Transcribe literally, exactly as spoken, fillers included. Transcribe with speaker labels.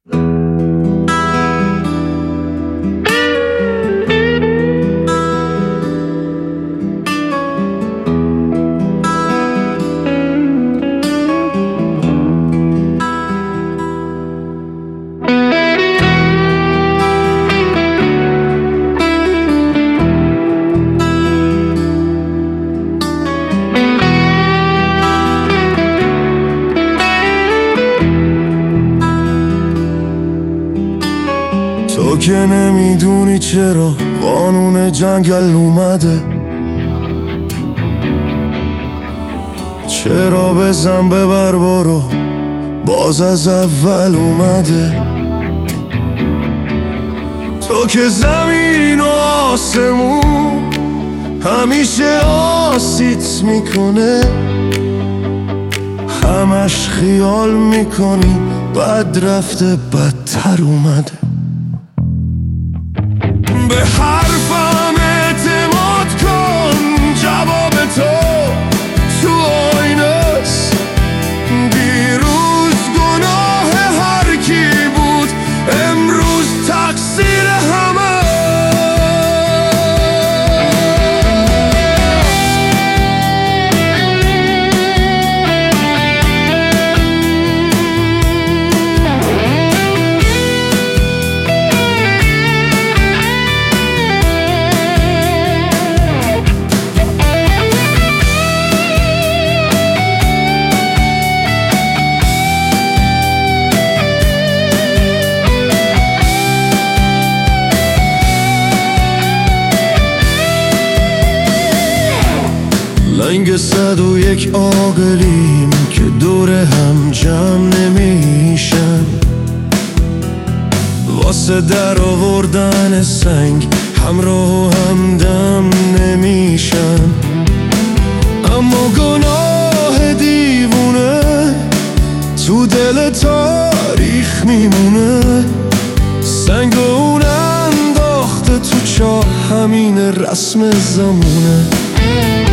Speaker 1: تو که نمیدونی چرا قانون جنگل اومده، چرا بزن ببر برو باز از اول اومده. تو که زمین و آسمون همیشه آسیت میکنه، همش خیال میکنی بد رفته بدتر اومده. به حرفم اعتماد کن، جواب تو تو آینه است. دیروز گناه هر کی بود، امروز تقصیر همه. لنگ صد و یک عاقلیم که دور هم جمع نمیشن، واسه در آوردن سنگ همراه و همدم نمیشن. اما گناه دیوونه تو دل تاریخ میمونه، سنگ اون انداخته تو چاه، همین رسم زمونه.